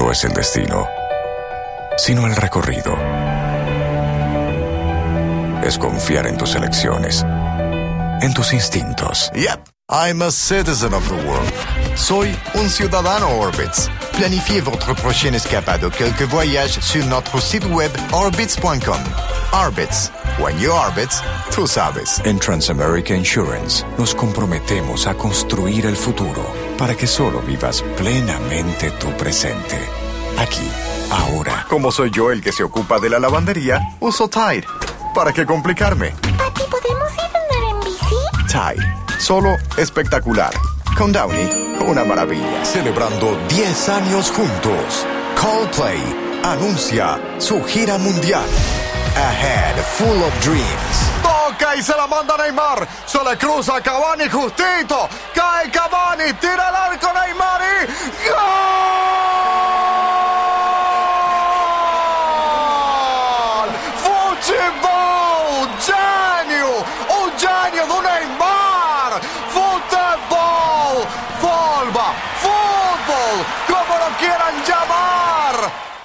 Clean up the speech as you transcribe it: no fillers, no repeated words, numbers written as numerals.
no es el destino, sino el recorrido. Es confiar en tus elecciones, en tus instintos. Yep, I'm a citizen of the world. Soy un ciudadano Orbitz. Planifiez votre prochaine escapade ou quelques voyages sur notre site web orbitz.com. Orbitz. When you Orbitz, tú sabes. En Transamerica Insurance nos comprometemos a construir el futuro para que solo vivas plenamente tu presente. Aquí, ahora. Como soy yo el que se ocupa de la lavandería, uso Tide. ¿Para qué complicarme? Papi, ¿podemos ir a andar en bici? Tide. Solo espectacular. Con Downy, una maravilla. Celebrando 10 años juntos. Coldplay anuncia su gira mundial. A Head Full of Dreams. Toca y se la manda Neymar. Se le cruza a Cavani justito. Cae Cavani, tira al arco Neymar y ¡gol! Futebol! Genio! Un genio de Neymar! Futebol! Volva! Fútbol! Como lo quieran llamar.